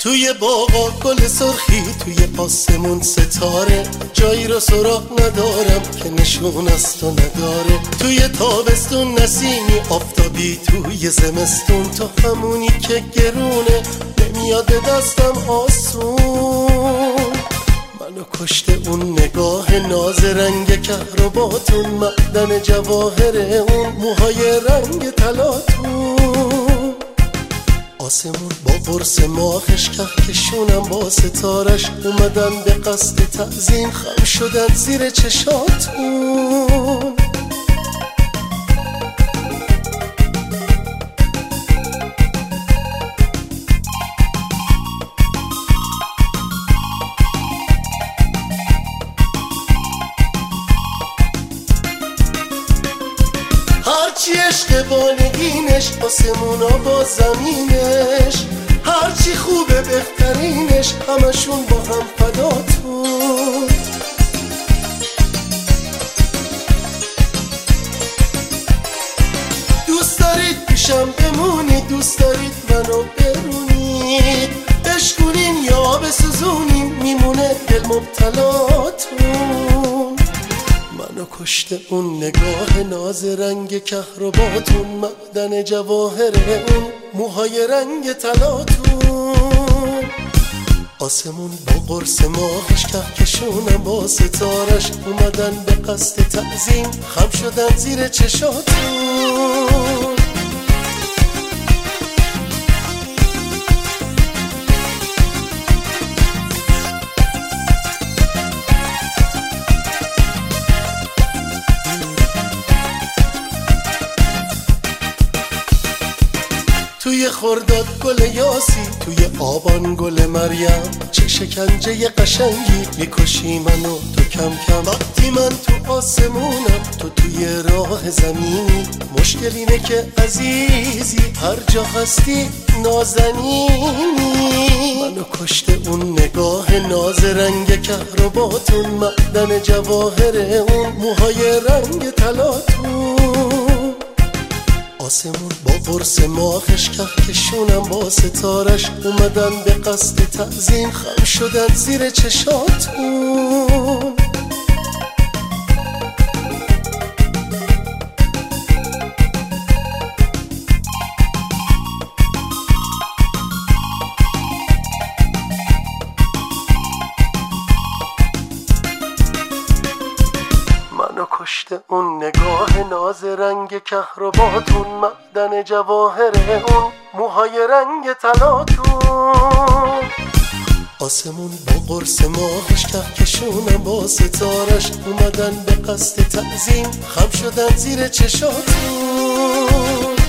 توی باغا گل سرخی، توی آسمون ستاره، جایی رو سراغ ندارم که نشون از تو نداره. توی تابستون نسیمی آفتابی، توی زمستون تو همونی که گرونه، نمیاد دستم آسون. منو کشته اون نگاه ناز رنگ کهرباتون، معدن جواهر اون موهای رنگ طلاتون. آسمون با قرص ماهش، کهکشونم با ستارش، اومدن به قصد تعظیم، خم شدن زیر چشاتون. هرچی عشق با نگینش، آسمونا با زمینش، هرچی خوبه بهترینش، همشون با هم فداتون. دوست دارید پیشم بمونید، دوست دارید منو برونید، بشکونین یا بسوزونین، میمونه دل مبتلاتون. منو کشته اون نگاه ناز رنگ کهرباتون، معدن جواهر اون موهای رنگ طلاتون. آسمون با قرص ماهش، کهکشونم با ستارش، اومدن به قصد تعظیم، خم شدن زیر چشاتون. توی خرداد گل یاسی، توی آبان گل مریم، چه شکنجه قشنگی میکشی منو تو کم کم. وقتی من تو آسمونم، تو توی راه زمینی، مشکل اینه که عزیزی هر جا هستی نازنینی. منو کشته اون نگاه ناز رنگ کهرباتون، معدن جواهر اون موهای رنگ طلاتون. آسمون با قرص ماهش، کهکشونم با ستارش، اومدن به قصد تعظیم، خم شدن زیر چشاتون. منو کشته اون نگاه ناز رنگ کهرباتون، معدن جواهر اون موهای رنگ طلاتون. آسمون با قرص ماهش، کهکشونم با ستارش، اومدن به قصد تعظیم، خم شدن زیر چشاتون.